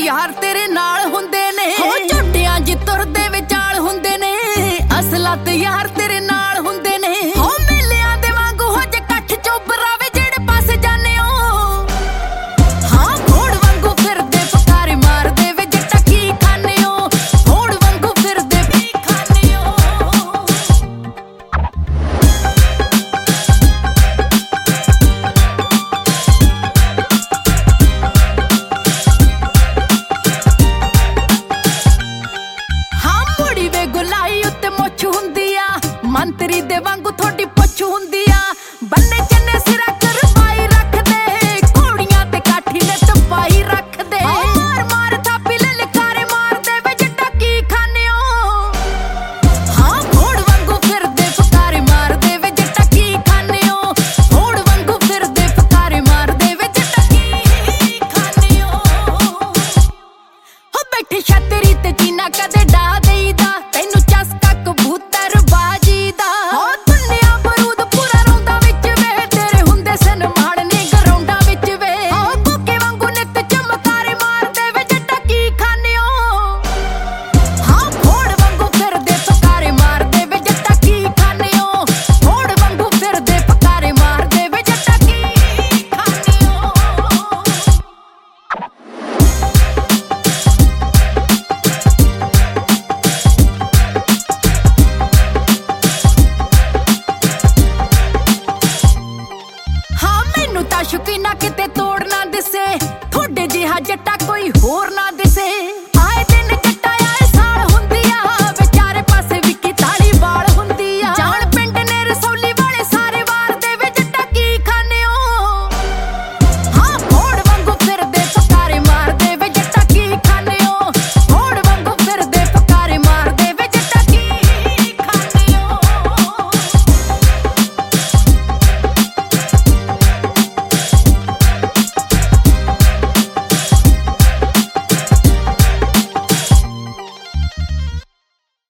ਯਾਰ ਤੇਰੇ ਨਾਲ ਹੁੰਦੇ ਨੇ ਹੋ ਝੁੱਟਿਆਂ ਜਿ ਤੁਰਦੇ ਵਿਚਾਲ ਹੁੰਦੇ ਨੇ ਅਸਲਾਂ ਤੇ ਯਾਰ ਤੇਰੇ ਨਾਲ ਹੁੰਦੇ ਨੇ ਹੋ ਮੇਲਿਆਂ ਦੇ ਵਾਂਗੂ ਹੋ ਜੇ ਇਕੱਠ ਚੋਬਰਾਵੇ ਜਿਹੜੇ ਪਾਸੇ ਜਾਂਦੇ ਹੋ ਹਾਂ ਘੋੜ ਵਾਂਗੂ ਫਿਰਦੇ ਪਕਾਰੇ ਮਾਰਦੇ ਵੇ ਜੱਟਾ ਕੀ ਖਾਂਦੇ ਹੋ ਘੋੜ ਵਾਂਗੂ ਫਿਰਦੇ ਵੀ ਖਾਂਦੇ ਹੋ ਗੁਲਾਈ ਉੱਤੇ ਮੁੱਛ ਹੁੰਦੀ ਆ ਮੰਤਰੀ ਦੇ ਵਾਂਗੂ